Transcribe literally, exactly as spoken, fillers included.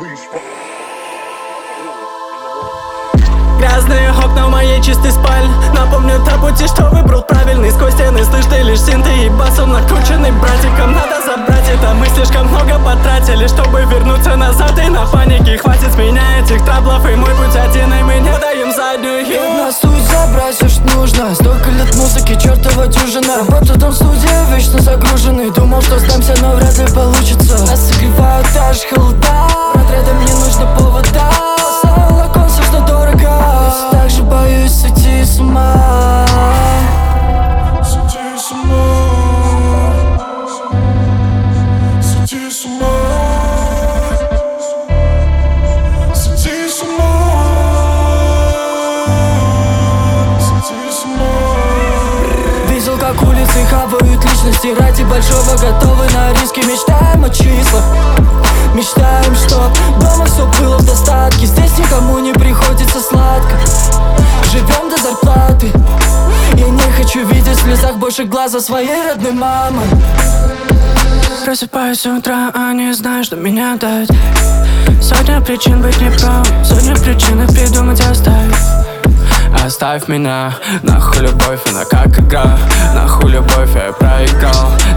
Грязные окна в моей чистой спальне напомнят о пути, что выбрал правильный. Сквозь стены слышны лишь синты и басом накрученный братиком. Надо забрать это, мы слишком много потратили, чтобы вернуться назад. И на панике хватит с меня этих траблов, и мой путь один, и мы не даем заднюю. На суть забрать все, что нужно. Столько лет музыки, чертова дюжина. Работа, дом, студия, вечно загруженный. Думал, что сдамся, но вряд ли получится. Нас согревают даже холода. Отрядом не нужно повода. Молоко, все, что дорого. Так же боюсь сойти с ума. Сойти с ума. Сойти с ума. Сойти с ума. Сойти с ума. Видел, как улицы хавают личности. Ради большого готовы на риски. Мечтаем о числах. Мечтаем, чтоб дома все было в достатке. Здесь никому не приходится сладко. Живем до зарплаты. Я не хочу видеть в слезах больше глаза своей родной мамы. Просыпаюсь с утра, а не знаю, что меня дать. Сотня причин быть неправым, сотня причин их придумать оставить. Оставь меня, нахуй любовь, она как игра. Нахуй любовь, я проиграл.